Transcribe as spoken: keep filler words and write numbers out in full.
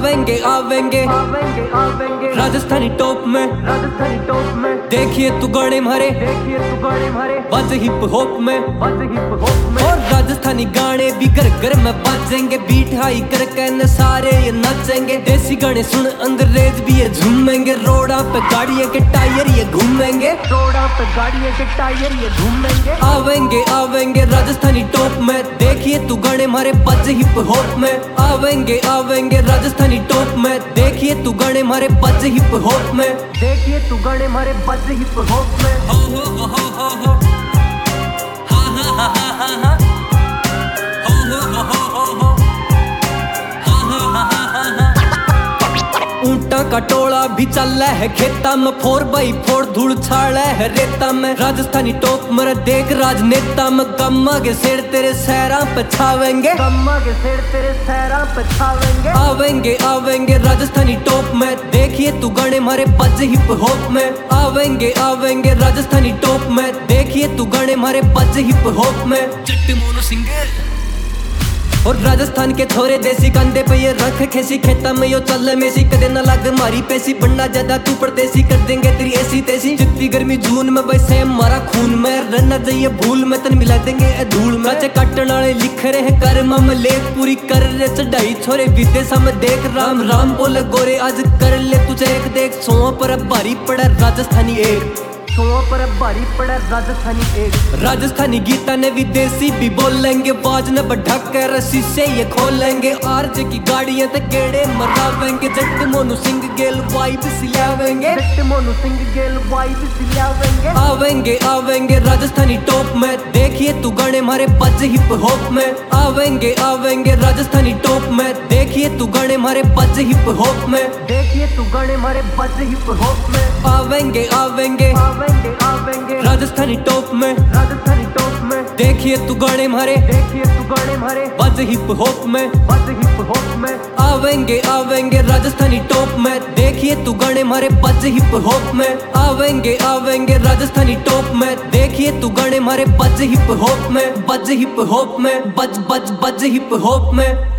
आवेंगे आवेंगे आवेंगे आवेंगे राजस्थानी टॉप में, राजस्थानी टॉप में। देखिए तू गाने मारे, देखिए तू गाने मारे बज हिप हॉप में, बज हिप हॉप में। और राजस्थानी गाने भी घर घर में बजेंगे, बीट हाई करके न सारे ये नाचेंगे। देसी गाने सुन अंग्रेज भी ये झूमेंगे, रोड़ा पे गाड़ियों के टायर ये घूमेंगे, रोड़ा पे गाड़ियों के टायर ये घूमेंगे। आवेंगे आवेंगे राजस्थानी टॉप में, देखिए तू गाने मारे बज हिप हॉप में। आवेंगे आवेंगे राजस्थानी टॉप में, देखिए तू गाने मारे बज हिप हॉप में। देखिए तू गाने मारे बज हिप हॉप में। हो हो हो हो हो हो हा हा हा हा हा हा हो हो हो हो हो हो हा हा हा हा हा हा। ऊंटा का टोला भी चल है खेता में, फोर बाई फोर धूल छाड़ा है रेता में। राजस्थानी टॉप मर देख राजनेता में, गम्मा के सेड़ तेरे सहरा पे छावेंगे, गम्मा के सेड़ तेरे सहरा पे छावेंगे। आवेंगे आवेंगे राजस्थानी टॉप में, देखिए तू गाने मारे बज हिप हॉप में। आवेंगे आवेंगे राजस्थानी टॉप में, देखिए तू गाने मारे बज हिप हॉप में। जट मोनो सिंगर और राजस्थान के छोरे देसी कंधे पे ये रख खेसी, खेता में यो चल में सी कदे ना लग मारी पैसी। बनना ज्यादा तू परदेसी कर देंगे तेरी ऐसी तैसी, जितनी गर्मी जून में भाई सेम मारा खून में। रहना चाहिए भूल में तन मिला देंगे ए धूल में। सच काटने वाले लिख रहे हैं कर मम लेख, पूरी कर रहे चढ़ाई छोरे विदेश में देख। राम राम बोले गोरे आज कर ले तुझे एक देख, सौ पर अब भारी पड़ा राजस्थानी एक, सौ पर भारी पड़ा राजस्थानी एक। राजस्थानी गीता ने विदेशी भी बोलेंगे, बाज ने बढ़ा कर रस्सी से ये खोलेंगे। आरजे की गाड़ियां तक गेड़े मरावेंगे, जट मोनू सिंह गेल वाइब सिलावेंगे, जट मोनू सिंह गेल वाइब सिलावेंगे। आवेंगे आवेंगे राजस्थानी टॉप में, देखिए तू गाने मारे बज हिप हॉप में। आवेंगे आवेंगे राजस्थानी टॉप में, देखिए तू गाने मारे बज हिप हॉप में। देखिए तू गाने मारे बज हिप हॉप में। आवेंगे आवेंगे आवेंगे आवेंगे राजस्थानी टॉप में, राजस्थानी टॉप में। देखिए तू गाने मारे, देखिए तू गाने मारे बज हिप हॉप में, बज हिप हॉप में। आवेंगे आवेंगे राजस्थानी टॉप में, देखिए तू गाने मारे बज हिप हॉप में। आवेंगे आवेंगे राजस्थानी टॉप में, देखिए तू गाने मारे बज हिप हॉप में, बज हिप हॉप में, बज बज बज हिप हॉप में।